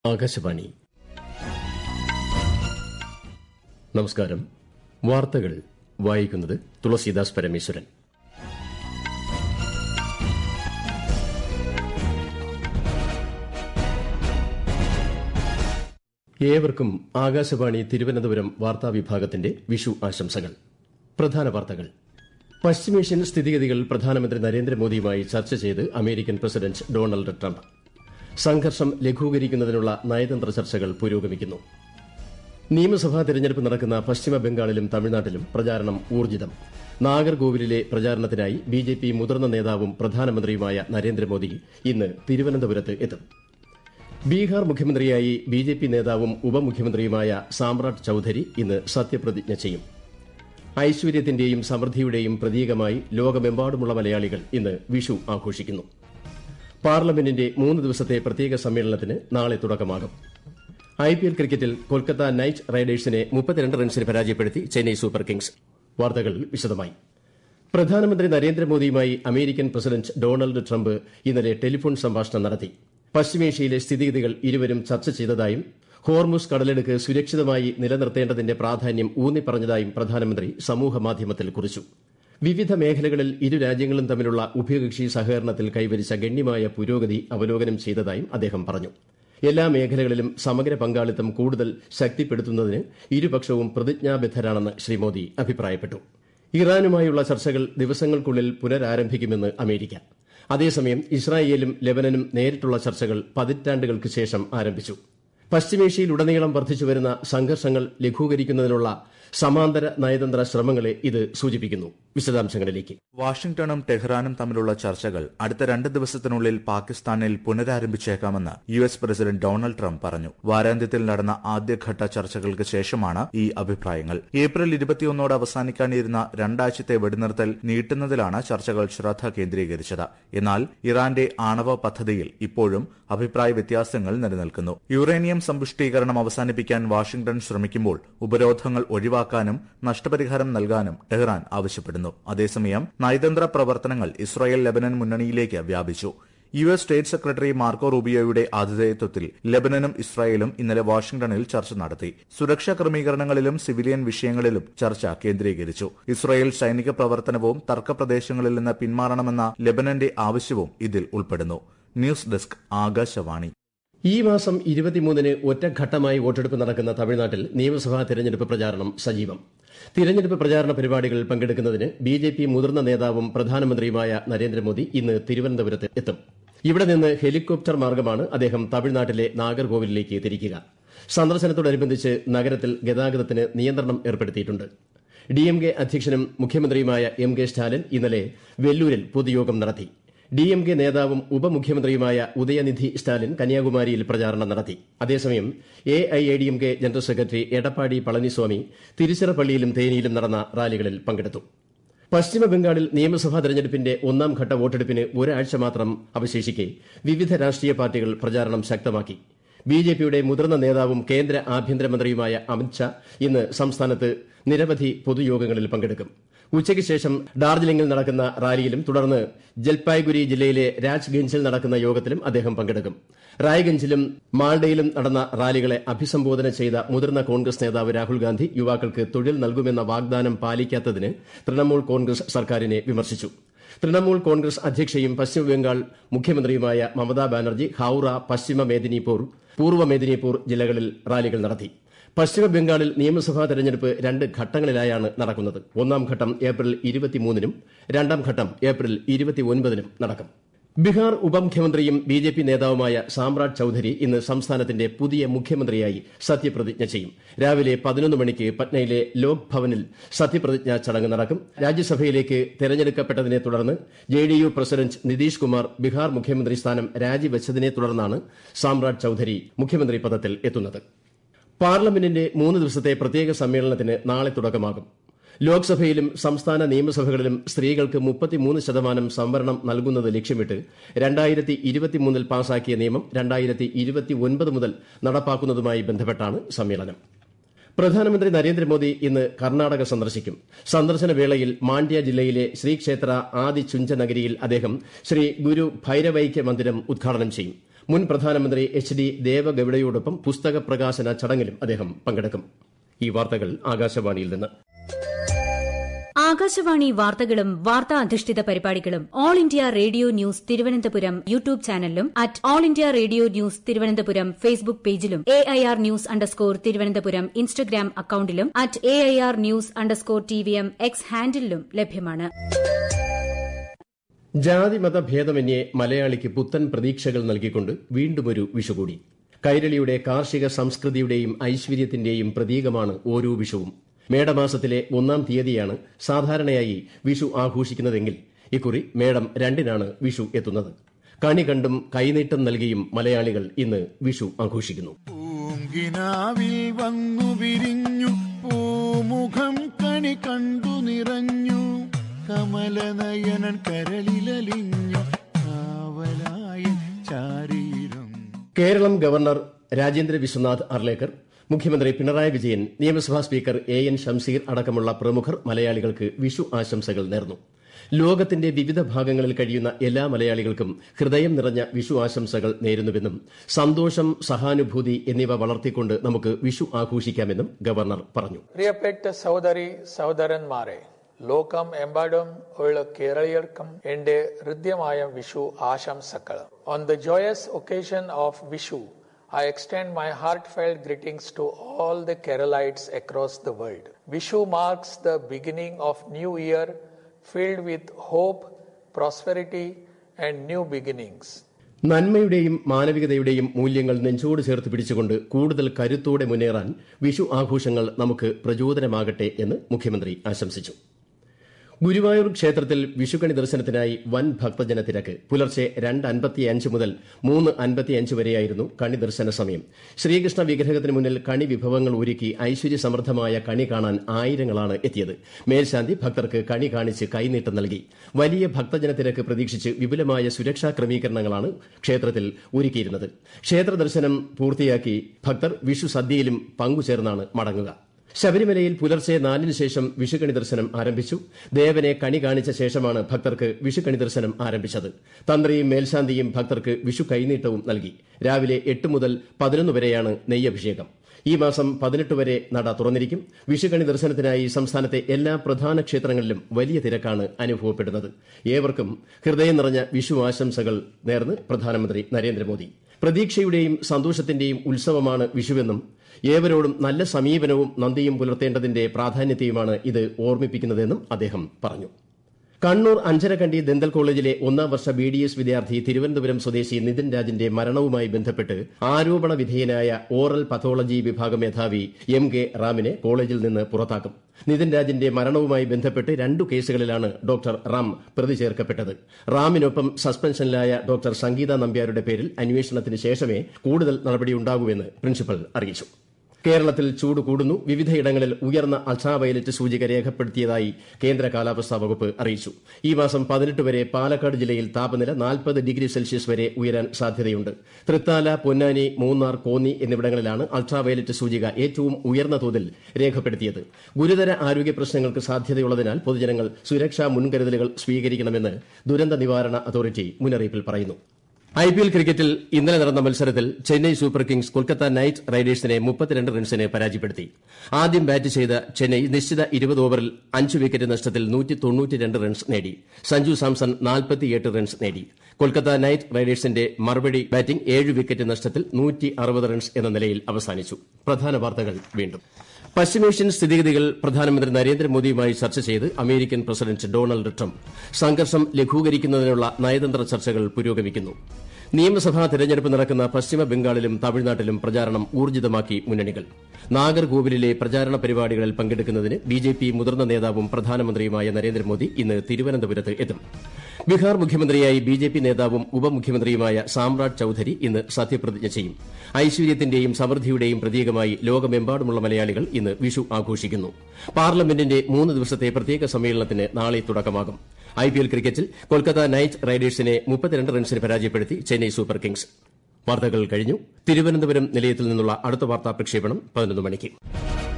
ആകാശവാണി. നമസ്കാരം. വാർത്തകൾ വായിക്കുന്നത് തുളസീദാസ് പരമേശ്വരൻ. ഏവർക്കും ആകാശവാണി തിരുവനന്തപുരം വാർത്താവിഭാഗത്തിന്റെ വിഷു ആശംസകൾ. പ്രധാന വാർത്തകൾ. പശ്ചിമേഷ്യൻ സ്ഥിതിഗതികൾ പ്രധാനമന്ത്രി നരേന്ദ്രമോദിയുമായി ചർച്ച ചെയ്ത് അമേരിക്കൻ പ്രസിഡന്റ് ഡൊണാൾഡ് ട്രംപ്. സംഘർഷം ലഘൂകരിക്കുന്നതിനുള്ള നയതന്ത്ര ചർച്ചകൾ പുരോഗമിക്കുന്നു. നിയമസഭാ തെരഞ്ഞെടുപ്പ് നടക്കുന്ന പശ്ചിമ ബംഗാളിലും തമിഴ്നാട്ടിലും പ്രചാരണം ഊർജ്ജിതം. നാഗർകോവിലിലെ പ്രചാരണത്തിനായി ബിജെപി മുതിർന്ന നേതാവും പ്രധാനമന്ത്രിയുമായ നരേന്ദ്രമോദി ഇന്ന് തിരുവനന്തപുരത്ത് എത്തും. ബീഹാർ മുഖ്യമന്ത്രിയായി ബിജെപി നേതാവും ഉപമുഖ്യമന്ത്രിയുമായ സാമ്രാട്ട് ചൌധരി ഇന്ന് സത്യപ്രതിജ്ഞ ചെയ്യും. ഐശ്വര്യത്തിന്റെയും സമൃദ്ധിയുടെയും പ്രതീകമായി ലോകമെമ്പാടുമുള്ള മലയാളികൾ ഇന്ന് വിഷു ആഘോഷിക്കുന്നു. പാർലമെന്റിന്റെ 3 ദിവസത്തെ പ്രത്യേക സമ്മേളനത്തിന് നാളെ തുടക്കമാകും. IPL ക്രിക്കറ്റിൽ കൊൽക്കത്ത നൈറ്റ് റൈഡേഴ്സിനെ 32 റൺസിന് പരാജയപ്പെടുത്തി ചെന്നൈ സൂപ്പർ കിങ്സ്. വാർത്തകൾ വിശദമായി. പ്രധാനമന്ത്രി നരേന്ദ്രമോദിയുമായി അമേരിക്കൻ പ്രസിഡന്റ് ഡൊണാൾഡ് ട്രംപ് ഇന്നലെ ടെലിഫോൺ സംഭാഷണം നടത്തി. പശ്ചിമേഷ്യയിലെ സ്ഥിതിഗതികൾ ഇരുവരും ചർച്ച ചെയ്തതായും ഹോർമുസ് കടലിടുക്ക് സുരക്ഷിതമായി നിലനിർത്തേണ്ടതിന്റെ പ്രാധാന്യം ഊന്നിപ്പറഞ്ഞതായും പ്രധാനമന്ത്രി സമൂഹമാധ്യമത്തിൽ കുറിച്ചു. വിവിധ മേഖലകളിൽ ഇരു രാജ്യങ്ങളും തമ്മിലുള്ള ഉഭയകക്ഷി സഹകരണത്തിൽ കൈവരിച്ച ഗണ്യമായ പുരോഗതി അവലോകനം ചെയ്തതായും അദ്ദേഹം പറഞ്ഞു. എല്ലാ മേഖലകളിലും സമഗ്ര പങ്കാളിത്തം കൂടുതൽ ശക്തിപ്പെടുത്തുന്നതിന് ഇരുപക്ഷവും പ്രതിജ്ഞാബദ്ധരാണെന്ന് ശ്രീ മോദി അഭിപ്രായപ്പെട്ടു. ഇറാനുമായുള്ള ചർച്ചകൾ ദിവസങ്ങൾക്കുള്ളിൽ പുനരാരംഭിക്കുമെന്ന് അമേരിക്ക. അതേസമയം ഇസ്രായേലും ലെബനനും നേരിട്ടുള്ള ചർച്ചകൾ പതിറ്റാണ്ടുകൾക്ക് ശേഷം ആരംഭിച്ചു. പശ്ചിമേഷ്യയിലുടനീളം വർദ്ധിച്ചുവരുന്ന സംഘർഷങ്ങൾ ലഘൂകരിക്കുന്നതിനുള്ള സമാന്തര നയതന്ത്ര ശ്രമങ്ങളെ ഇത് സൂചിപ്പിക്കുന്നു. വിശദാംശങ്ങളിലേക്ക്. വാഷിംഗ്ടണും ടെഹ്റാനും തമ്മിലുള്ള ചർച്ചകൾ അടുത്ത 2 ദിവസത്തിനുള്ളിൽ പാകിസ്ഥാനിൽ പുനരാരംഭിച്ചേക്കാമെന്ന് US പ്രസിഡന്റ് ഡൊണാൾഡ് ട്രംപ് പറഞ്ഞു. വാരാന്ത്യത്തിൽ നടന്ന ആദ്യഘട്ട ചർച്ചകൾക്ക് ശേഷമാണ് ഈ അഭിപ്രായങ്ങൾ. ഏപ്രിൽ 21 അവസാനിക്കാനിരുന്ന 2 ആഴ്ചത്തെ വെടിനിർത്തൽ നീട്ടുന്നതിലാണ് ചർച്ചകൾ ശ്രദ്ധ കേന്ദ്രീകരിച്ചത്. എന്നാൽ ഇറാന്റെ ആണവ പദ്ധതിയിൽ ഇപ്പോഴും അഭിപ്രായ വ്യത്യാസങ്ങൾ നിലനിൽക്കുന്നു. യുറേനിയം സമ്പുഷ്ടീകരണം അവസാനിപ്പിക്കാൻ വാഷിംഗ്ടൺ ശ്രമിക്കുമ്പോൾ ഉപരോധങ്ങൾ ഒഴിവാക്കാനും നഷ്ടപരിഹാരം നൽകാനും ടെഹ്റാൻ ആവശ്യപ്പെടുന്നു. അതേസമയം നയതന്ത്ര പ്രവർത്തനങ്ങൾ ഇസ്രായേൽ ലെബനൻ മുന്നണിയിലേക്ക് വ്യാപിച്ചു. US സ്റ്റേറ്റ് സെക്രട്ടറി മാർക്കോ റൂബിയോയുടെ ആതിഥേയത്വത്തിൽ ലെബനനും ഇസ്രായേലും ഇന്നലെ വാഷിംഗ്ടണിൽ ചർച്ച നടത്തി. സുരക്ഷാ ക്രമീകരണങ്ങളിലും സിവിലിയൻ വിഷയങ്ങളിലും ചർച്ച കേന്ദ്രീകരിച്ചു. ഇസ്രായേൽ സൈനിക പ്രവർത്തനവും തർക്കപ്രദേശങ്ങളിൽ നിന്ന് പിന്മാറണമെന്ന ലെബനന്റെ ആവശ്യവും ഇതിൽ ഉൾപ്പെടുന്നു. News desk Akashvani. ഈ മാസം 23-ന് ഒറ്റഘട്ടമായി വോട്ടെടുപ്പ് നടക്കുന്ന തമിഴ്നാട്ടിൽ നിയമസഭാ തെരഞ്ഞെടുപ്പ് പ്രചാരണം സജീവം. തിരഞ്ഞെടുപ്പ് പ്രചാരണ പരിപാടികളിൽ പങ്കെടുക്കുന്നതിന് ബിജെപി മുതിർന്ന നേതാവും പ്രധാനമന്ത്രിയുമായ നരേന്ദ്രമോദി ഇന്ന് തിരുവനന്തപുരത്ത് എത്തും. ഇവിടെ നിന്ന് ഹെലികോപ്റ്റർ മാർഗമാണ് അദ്ദേഹം തമിഴ്നാട്ടിലെ നാഗർകോവിലിലേക്ക് തിരിക്കുക. സന്ദർശനത്തോടനുബന്ധിച്ച് നഗരത്തിൽ ഗതാഗതത്തിന് നിയന്ത്രണം ഏർപ്പെടുത്തിയിട്ടുണ്ട്. DMK അധ്യക്ഷനും മുഖ്യമന്ത്രിയുമായ MK സ്റ്റാലിൻ ഇന്നലെ വെല്ലൂരിൽ പൊതുയോഗം നടത്തി. DMK നേതാവും ഉപമുഖ്യമന്ത്രിയുമായ ഉദയനിധി സ്റ്റാലിൻ കന്യാകുമാരിയിൽ പ്രചാരണം നടത്തി. അതേസമയം AIADMK general secretary Edappadi Palaniswami തിരുച്ചിറപ്പള്ളിയിലും തേനിയിലും നടന്ന റാലികളിൽ പങ്കെടുത്തു. പശ്ചിമ ബംഗാളിൽ നിയമസഭാ തെരഞ്ഞെടുപ്പിന്റെ 1ാം ഘട്ട വോട്ടെടുപ്പിന് ഒരാഴ്ച മാത്രം അവശേഷിക്കെ വിവിധ രാഷ്ട്രീയ പാർട്ടികൾ പ്രചാരണം ശക്തമാക്കി. ബിജെപിയുടെ മുതിർന്ന നേതാവും കേന്ദ്ര ആഭ്യന്തരമന്ത്രിയുമായ അമിത്ഷാ ഇന്ന് സംസ്ഥാനത്ത് നിരവധി പൊതുയോഗങ്ങളിൽ പങ്കെടുക്കും. ഉച്ചയ്ക്ക് ശേഷം ഡാർജിലിംഗിൽ നടക്കുന്ന റാലിയിലും തുടർന്ന് ജൽപായ്ഗുരി ജില്ലയിലെ രാജ്ഗഞ്ചിൽ നടക്കുന്ന യോഗത്തിലും അദ്ദേഹം പങ്കെടുക്കും. റായ്ഗഞ്ചിലും മാൾഡയിലും നടന്ന റാലികളെ അഭിസംബോധന ചെയ്ത മുതിർന്ന കോൺഗ്രസ് നേതാവ് രാഹുൽ ഗാന്ധി യുവാക്കൾക്ക് തൊഴിൽ നൽകുമെന്ന വാഗ്ദാനം പാലിക്കാത്തതിന് തൃണമൂൽ കോൺഗ്രസ് സർക്കാരിനെ വിമർശിച്ചു. തൃണമൂൽ കോൺഗ്രസ് അധ്യക്ഷയും പശ്ചിമബംഗാൾ മുഖ്യമന്ത്രിയുമായ മമതാ ബാനർജി ഹൌറ, പശ്ചിമ മേദിനിപൂർ, പൂർവ്വ മേദിനിപൂർ ജില്ലകളിൽ റാലികൾ നടത്തി. പശ്ചിമ ബംഗാളിൽ നിയമസഭാ തെരഞ്ഞെടുപ്പ് 2 ഘട്ടങ്ങളിലായാണ് നടക്കുന്നത്. 1ാം ഘട്ടം ഏപ്രിൽ 23-നും 2ാം ഘട്ടം ഏപ്രിൽ 29-നും നടക്കും. ബീഹാർ ഉപമുഖ്യമന്ത്രിയും ബിജെപി നേതാവുമായ സാമ്രാട്ട് ചൌധരി ഇന്ന് സംസ്ഥാനത്തിന്റെ പുതിയ മുഖ്യമന്ത്രിയായി സത്യപ്രതിജ്ഞ ചെയ്യും. രാവിലെ 11 മണിക്ക് പട്നയിലെ ലോക് ഭവനിൽ സത്യപ്രതിജ്ഞാ ചടങ്ങ് നടക്കും. രാജ്യസഭയിലേക്ക് തെരഞ്ഞെടുക്കപ്പെട്ടതിനെ തുടർന്ന് JDU പ്രസിഡന്റ് നിതീഷ് കുമാർ ബീഹാർ മുഖ്യമന്ത്രി സ്ഥാനം രാജിവെച്ചതിനെ തുടർന്നാണ് സാമ്രാട്ട് ചൌധരി മുഖ്യമന്ത്രി പദത്തിൽ എത്തുന്നത്. പാർലമെന്റിന്റെ 3 ദിവസത്തെ പ്രത്യേക സമ്മേളനത്തിന് നാളെ തുടക്കമാകും. ലോക്സഭയിലും സംസ്ഥാന നിയമസഭകളിലും സ്ത്രീകൾക്ക് 33% സംവരണം നൽകുന്നത് ലക്ഷ്യമിട്ട് 2023-ൽ പാസാക്കിയ നിയമം 2029 മുതൽ നടപ്പാക്കുന്നതുമായി ബന്ധപ്പെട്ടാണ് സമ്മേളനം. പ്രധാനമന്ത്രി നരേന്ദ്രമോദി ഇന്ന് കർണാടക സന്ദർശിക്കും. സന്ദർശന വേളയിൽ മാണ്ഡ്യ ജില്ലയിലെ ശ്രീക്ഷേത്ര ആദിചുഞ്ചനഗരിയിൽ അദ്ദേഹം ശ്രീ ഗുരു ഭൈരവൈക്യ മന്ദിരം ഉദ്ഘാടനം ചെയ്യും. മുൻ പ്രധാനമന്ത്രി HD ദേവഗൌഡയോടൊപ്പം പുസ്തക പ്രകാശന ചടങ്ങിലും അദ്ദേഹം പങ്കെടുക്കും. ഈ വാർത്തകൾ ആകാശവാണിയിൽ നിന്ന്. ആകാശവാണി വാർത്തകളും വാർത്താ അധിഷ്ഠിത പരിപാടികളും all India radio news Thiruvananthapuram YouTube ചാനലിലും @all India radio news Thiruvananthapuram Facebook പേജിലും AIR ന്യൂസ് _ ഇൻസ്റ്റഗ്രാം അക്കൌണ്ടിലും @AIR ന്യൂസ് _ X ഹാൻഡിലും ലഭ്യമാണ്. ജാതിമത ഭേദമന്യേ മലയാളിക്ക് പുത്തൻ പ്രതീക്ഷകൾ നൽകിക്കൊണ്ട് വീണ്ടുമൊരു വിഷു കൂടി. കൈരളിയുടെ കാർഷിക സംസ്കൃതിയുടെയും ഐശ്വര്യത്തിന്റെയും പ്രതീകമാണ് ഓരോ വിഷുവും. മേടമാസത്തിലെ 1-ാം തീയതിയാണ് സാധാരണയായി വിഷു ആഘോഷിക്കുന്നതെങ്കിൽ ഇക്കുറി മേടം 2-നാണ് വിഷു എത്തുന്നത്. കണി കണ്ടും കൈനീട്ടം നൽകിയും മലയാളികൾ ഇന്ന് വിഷു ആഘോഷിക്കുന്നു. പൂങ്കിനാവിൽ വന്നു വിരിഞ്ഞു പൂമുഖം കണി കണ്ടു നിറഞ്ഞു കമലനയനൻ കരളിലലിഞ്ഞു കാവലായ ചാരീരം. കേരളം ഗവർണർ രാജേന്ദ്ര വിശ്വനാഥ് അർലേക്കർ, മുഖ്യമന്ത്രി പിണറായി വിജയൻ, നിയമസഭാ സ്പീക്കർ AN ഷംസീർ അടക്കമുള്ള പ്രമുഖർ മലയാളികൾക്ക് വിഷു ആശംസകൾ നേർന്നു. ലോകത്തിന്റെ വിവിധ ഭാഗങ്ങളിൽ കഴിയുന്ന എല്ലാ മലയാളികൾക്കും ഹൃദയം നിറഞ്ഞ വിഷു ആശംസകൾ നേരുന്നുവെന്നും സന്തോഷം, സഹാനുഭൂതി എന്നിവ വളർത്തിക്കൊണ്ട് നമുക്ക് വിഷു ആഘോഷിക്കാമെന്നും ഗവർണർ പറഞ്ഞു. പ്രിയപ്പെട്ട സഹോദരി സഹോദരന്മാരെ, ലോകമെമ്പാടും ഉള്ള കേരളീയർക്കും എന്റെ ഹൃദ്യമായ വിഷു ആശംസകൾ. On the joyous occasion of Vishu, I extend my heartfelt greetings to all the Keralites across the world. Vishu marks the beginning of new year filled with hope, prosperity and new beginnings. നന്മയുടെയും മാനവികതയുടെയും മൂല്യങ്ങൾ നെഞ്ചോട് ചേർത്ത് പിടിച്ചുകൊണ്ട് കൂടുതൽ കരുത്തോടെ മുന്നേറാൻ വിഷു ആഘോഷങ്ങൾ നമുക്ക് പ്രചോദനമാകട്ടെ എന്ന് മുഖ്യമന്ത്രി ആശംസിച്ചു. ഗുരുവായൂർ ക്ഷേത്രത്തിൽ വിഷുക്കണി ദർശനത്തിനായി വൻ ഭക്തജന തിരക്ക്. പുലർച്ചെ 2:55 മുതൽ 3:55 വരെയായിരുന്നു കണി ദർശന സമയം. ശ്രീകൃഷ്ണ വിഗ്രഹത്തിന് മുന്നിൽ കണി വിഭവങ്ങൾ ഒരുക്കി ഐശ്വര്യസമൃദ്ധമായ കണി കാണാൻ ആയിരങ്ങളാണ് എത്തിയത്. മേൽശാന്തി ഭക്തർക്ക് കണി കാണിച്ച് കൈനീട്ടം നൽകി. വലിയ ഭക്തജന തിരക്ക് പ്രതീക്ഷിച്ച് വിപുലമായ സുരക്ഷാ ക്രമീകരണങ്ങളാണ് ക്ഷേത്രത്തിൽ ഒരുക്കിയിരുന്നത്. ക്ഷേത്ര ദർശനം പൂർത്തിയാക്കി ഭക്തർ വിഷു സദ്യയിലും പങ്കുചേർന്നാണ് മടങ്ങുക. ശബരിമലയിൽ പുലർച്ചെ 4-ന് ശേഷം വിഷുക്കണി ദർശനം ആരംഭിച്ചു. ദേവനെ കണി കാണിച്ച ശേഷമാണ് ഭക്തർക്ക് വിഷുക്കണി ദർശനം ആരംഭിച്ചത്. തന്ത്രിയും മേൽശാന്തിയും ഭക്തർക്ക് വിഷു കൈനീട്ടവും നൽകി. രാവിലെ 8 മുതൽ 11 വരെയാണ് നെയ്യഭിഷേകം. ഈ മാസം 18 വരെ നട തുറന്നിരിക്കും. വിഷുക്കണി ദർശനത്തിനായി സംസ്ഥാനത്തെ എല്ലാ പ്രധാന ക്ഷേത്രങ്ങളിലും വലിയ തിരക്കാണ് അനുഭവപ്പെടുന്നത്. ഏവർക്കും ഹൃദയം നിറഞ്ഞ വിഷു ആശംസകൾ നേർന്ന് പ്രധാനമന്ത്രി നരേന്ദ്രമോദി. പ്രതീക്ഷയുടെയും സന്തോഷത്തിന്റെയും ഉത്സവമാണ് വിഷുവെന്നും ഏവരോടും നല്ല സമീപനവും നന്ദിയും പുലർത്തേണ്ടതിന്റെ പ്രാധാന്യത്തെയുമാണ് ഇത് ഓർമ്മിപ്പിക്കുന്നതെന്നും അദ്ദേഹം പറഞ്ഞു. കണ്ണൂർ അഞ്ചരക്കണ്ടി ദന്തൽ കോളേജിലെ 1-ാം വർഷ BDS വിദ്യാർത്ഥി തിരുവനന്തപുരം സ്വദേശി നിതിൻ രാജിന്റെ മരണവുമായി ബന്ധപ്പെട്ട് ആരോപണ വിധേയനായ ഓറൽ പത്തോളജി വിഭാഗം മേധാവി MK റാമിനെ കോളേജിൽ നിന്ന് പുറത്താക്കും. നിതിൻ രാജിന്റെ മരണവുമായി ബന്ധപ്പെട്ട് 2 കേസുകളിലാണ് ഡോക്ടർ റാം പ്രതി ചേർക്കപ്പെട്ടത്. റാമിനൊപ്പം സസ്പെൻഷനിലായ ഡോക്ടർ സംഗീത നമ്പ്യാരുടെ പേരിൽ അന്വേഷണത്തിന് ശേഷമേ കൂടുതൽ നടപടിയുണ്ടാകൂവെന്ന് പ്രിൻസിപ്പൽ അറിയിച്ചു. കേരളത്തിൽ ചൂട് കൂടുന്നു. വിവിധയിടങ്ങളിൽ ഉയർന്ന അൾട്രാവയലറ്റ് സൂചിക രേഖപ്പെടുത്തിയതായി കേന്ദ്ര കാലാവസ്ഥാ വകുപ്പ് അറിയിച്ചു. ഈ മാസം 18 വരെ പാലക്കാട് ജില്ലയിൽ താപനില 40 ഡിഗ്രി സെൽഷ്യസ് വരെ ഉയരാൻ സാധ്യതയുണ്ട്. തൃത്താല, പൊന്നാനി, മൂന്നാർ, കോന്നി എന്നിവിടങ്ങളിലാണ് അൾട്രാവയലറ്റ് സൂചിക ഏറ്റവും ഉയർന്ന തോതിൽ രേഖപ്പെടുത്തിയത്. ഗുരുതര ആരോഗ്യ പ്രശ്നങ്ങൾക്ക് സാധ്യതയുള്ളതിനാൽ പൊതുജനങ്ങൾ സുരക്ഷാ മുൻകരുതലുകൾ സ്വീകരിക്കണമെന്ന് ദുരന്ത നിവാരണ അതോറിറ്റി മുന്നറിയിപ്പിൽ പറയുന്നു. IPL ക്രിക്കറ്റിൽ ഇന്നലെ നടന്ന മത്സരത്തിൽ Chennai super kings Kolkata knight റൈഡേഴ്സിനെ 32 റൺസിന് പരാജയപ്പെടുത്തി. ആദ്യം ബാറ്റ് ചെയ്ത ചെന്നൈ നിശ്ചിത 20 ഓവറിൽ 5 വിക്കറ്റ് നഷ്ടത്തിൽ 192 റൺസ് നേടി. സഞ്ജു സാംസൺ 48 റൺസ് നേടി. കൊൽക്കത്ത നൈറ്റ് റൈഡേഴ്സിന്റെ മറുപടി ബാറ്റിംഗ് 7 വിക്കറ്റ് നഷ്ടത്തിൽ 160 റൺസ് എന്ന നിലയിൽ അവസാനിച്ചു. പ്രധാന വാർത്തകൾ വീണ്ടും. പശ്ചിമേഷ്യൻ സ്ഥിതിഗതികൾ പ്രധാനമന്ത്രി നരേന്ദ്രമോദിയുമായി ചർച്ച ചെയ്ത് അമേരിക്കൻ പ്രസിഡന്റ് ഡൊണാൾഡ് ട്രംപ്. സംഘർഷം ലഘൂകരിക്കുന്നതിനുള്ള നയതന്ത്ര ചർച്ചകൾ പുരോഗമിക്കുന്നു. നിയമസഭാ തെരഞ്ഞെടുപ്പ് നടക്കുന്ന പശ്ചിമ ബംഗാളിലും തമിഴ്നാട്ടിലും പ്രചാരണം ഊർജിതമാക്കി മുന്നണികൾ. നാഗർകോവിലിലെ പ്രചാരണ പരിപാടികളിൽ പങ്കെടുക്കുന്നതിന് BJP മുതിർന്ന നേതാവും പ്രധാനമന്ത്രിയുമായ നരേന്ദ്രമോദി ഇന്ന് തിരുവനന്തപുരത്ത് എത്തും. ബീഹാർ മുഖ്യമന്ത്രിയായി BJP നേതാവും ഉപമുഖ്യമന്ത്രിയുമായ സാമ്രാജ് ചൌധരി ഇന്ന് സത്യപ്രതിജ്ഞ ചെയ്യും. ഐശ്വര്യത്തിന്റെയും സമൃദ്ധിയുടെയും പ്രതീകമായി ലോകമെമ്പാടുമുള്ള മലയാളികൾ ഇന്ന് വിഷു ആഘോഷിക്കുന്നു. പാർലമെന്റിന്റെ 3 ദിവസത്തെ പ്രത്യേക സമ്മേളനത്തിന് നാളെ തുടക്കമാകും. IPL ക്രിക്കറ്റിൽ കൊൽക്കത്ത നൈറ്റ് റൈഡേഴ്സിനെ 32 റൺസിന് പരാജയപ്പെടുത്തി ചെന്നൈ സൂപ്പർ കിങ്സ്. വാർത്തകൾ കഴിഞ്ഞു. തിരുവനന്തപുരം നിലയത്തിൽ നിന്നുള്ള അടുത്ത വാർത്താ പ്രക്ഷേപണം 11 മണിക്ക്.